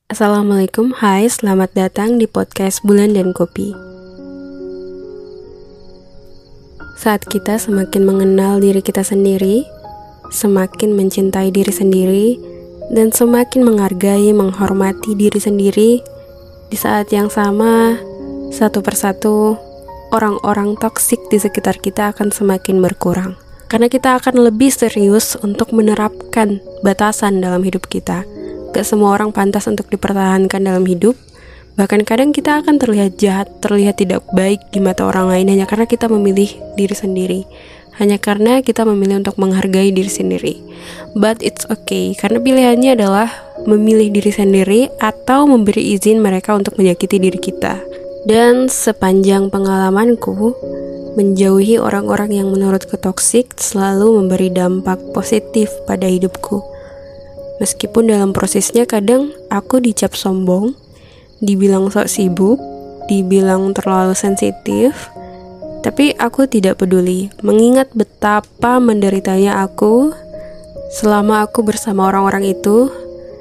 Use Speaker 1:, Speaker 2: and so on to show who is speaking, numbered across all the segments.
Speaker 1: Assalamualaikum, hai, selamat datang di podcast Bulan dan Kopi. Saat kita semakin mengenal diri kita sendiri, semakin mencintai diri sendiri, dan semakin menghargai, menghormati diri sendiri, di saat yang sama, satu persatu, orang-orang toksik di sekitar kita akan semakin berkurang. Karena kita akan lebih serius untuk menerapkan batasan dalam hidup kita. Gak semua orang pantas untuk dipertahankan dalam hidup. Bahkan kadang kita akan terlihat jahat, terlihat tidak baik di mata orang lain hanya karena kita memilih diri sendiri. Hanya karena kita memilih untuk menghargai diri sendiri. But it's okay, karena pilihannya adalah memilih diri sendiri atau memberi izin mereka untuk menyakiti diri kita. Dan sepanjang pengalamanku, menjauhi orang-orang yang menurutku toksik selalu memberi dampak positif pada hidupku. Meskipun dalam prosesnya kadang aku dicap sombong, dibilang sok sibuk, dibilang terlalu sensitif, tapi aku tidak peduli, mengingat betapa menderitanya aku selama aku bersama orang-orang itu,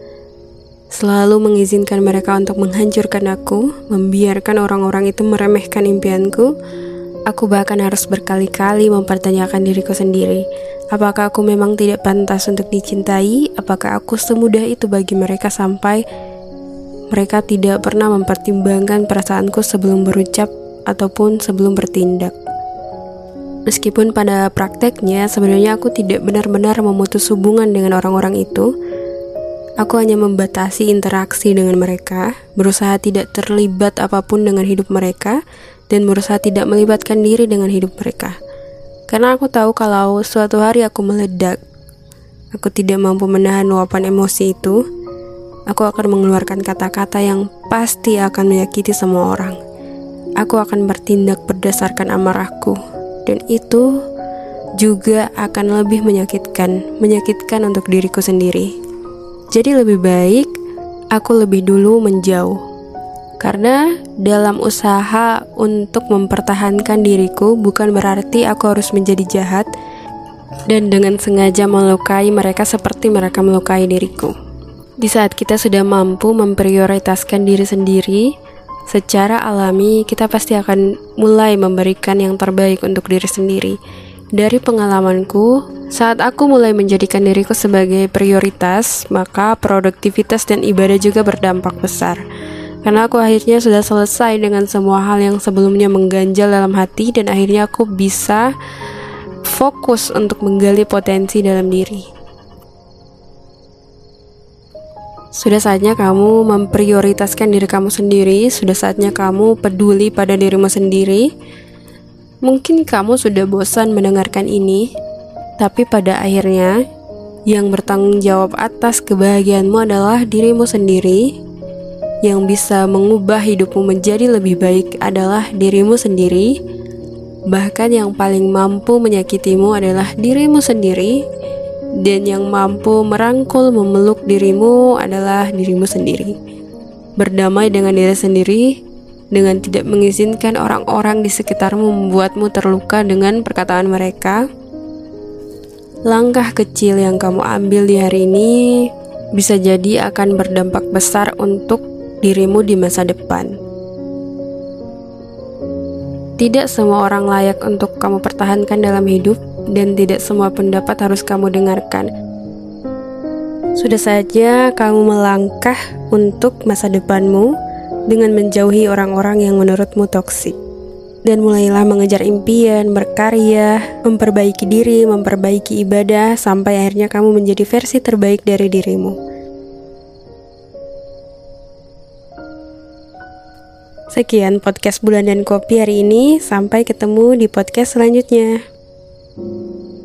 Speaker 1: selalu mengizinkan mereka untuk menghancurkan aku, membiarkan orang-orang itu meremehkan impianku. Aku bahkan harus berkali-kali mempertanyakan diriku sendiri. Apakah aku memang tidak pantas untuk dicintai? Apakah aku semudah itu bagi mereka sampai mereka tidak pernah mempertimbangkan perasaanku sebelum berucap ataupun sebelum bertindak? Meskipun pada prakteknya sebenarnya aku tidak benar-benar memutus hubungan dengan orang-orang itu, aku hanya membatasi interaksi dengan mereka, berusaha tidak terlibat apapun dengan hidup mereka, dan berusaha tidak melibatkan diri dengan hidup mereka. Karena aku tahu kalau suatu hari aku meledak, aku tidak mampu menahan luapan emosi itu, aku akan mengeluarkan kata-kata yang pasti akan menyakiti semua orang. Aku akan bertindak berdasarkan amarahku, dan itu juga akan lebih menyakitkan untuk diriku sendiri. Jadi lebih baik aku lebih dulu menjauh. Karena dalam usaha untuk mempertahankan diriku bukan berarti aku harus menjadi jahat dan dengan sengaja melukai mereka seperti mereka melukai diriku. Di saat kita sudah mampu memprioritaskan diri sendiri, secara alami kita pasti akan mulai memberikan yang terbaik untuk diri sendiri. Dari pengalamanku, saat aku mulai menjadikan diriku sebagai prioritas, maka produktivitas dan ibadah juga berdampak besar. Karena aku akhirnya sudah selesai dengan semua hal yang sebelumnya mengganjal dalam hati, dan akhirnya aku bisa fokus untuk menggali potensi dalam diri. Sudah saatnya kamu memprioritaskan diri kamu sendiri, sudah saatnya kamu peduli pada dirimu sendiri. Mungkin kamu sudah bosan mendengarkan ini, tapi pada akhirnya yang bertanggung jawab atas kebahagiaanmu adalah dirimu sendiri. Yang bisa mengubah hidupmu menjadi lebih baik adalah dirimu sendiri. Bahkan yang paling mampu menyakitimu adalah dirimu sendiri. Dan yang mampu merangkul memeluk dirimu adalah dirimu sendiri. Berdamai dengan diri sendiri, dengan tidak mengizinkan orang-orang di sekitarmu membuatmu terluka dengan perkataan mereka. Langkah kecil yang kamu ambil di hari ini bisa jadi akan berdampak besar untuk dirimu di masa depan. Tidak semua orang layak untuk kamu pertahankan dalam hidup, dan tidak semua pendapat harus kamu dengarkan. Sudah saja kamu melangkah untuk masa depanmu dengan menjauhi orang-orang yang menurutmu toksik. Dan mulailah mengejar impian, berkarya, memperbaiki diri, memperbaiki ibadah, sampai akhirnya kamu menjadi versi terbaik dari dirimu. Sekian podcast Bulan dan Kopi hari ini. Sampai ketemu di podcast selanjutnya.